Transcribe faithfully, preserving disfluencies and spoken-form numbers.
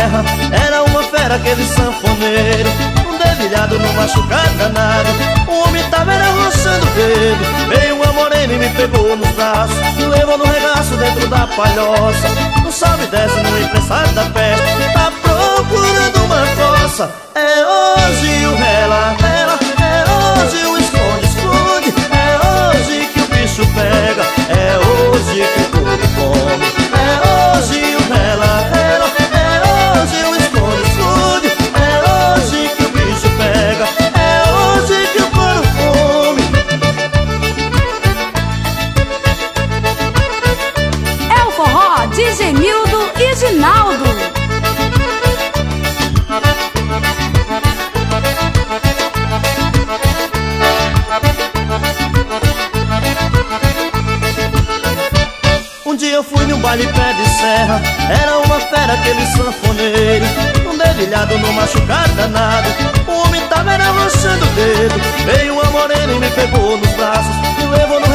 serra, era uma fera aquele sanfoneiro, um dedilhado no machucado danado. O homem tava era roçando o dedo, veio uma morena e me pegou nos braços, me levou no regaço dentro da palhoça. Não sobe e desce no emprestado da festa, tá procurando uma coça. É hoje o rela, rela, é hoje o esconde, esconde, é hoje que o bicho pega, é hoje que o corpo come. É hoje o rela, rela, é hoje o esconde, esconde, é hoje que o bicho pega, é hoje que o couro come. É o forró de Genildo e Ginaldo. Um dia eu fui num baile pé de serra, era uma fera aquele sanfoneiro, um dedilhado no machucado danado. O homem tava era roçando o dedo, veio uma morena e me pegou nos braços, me levou no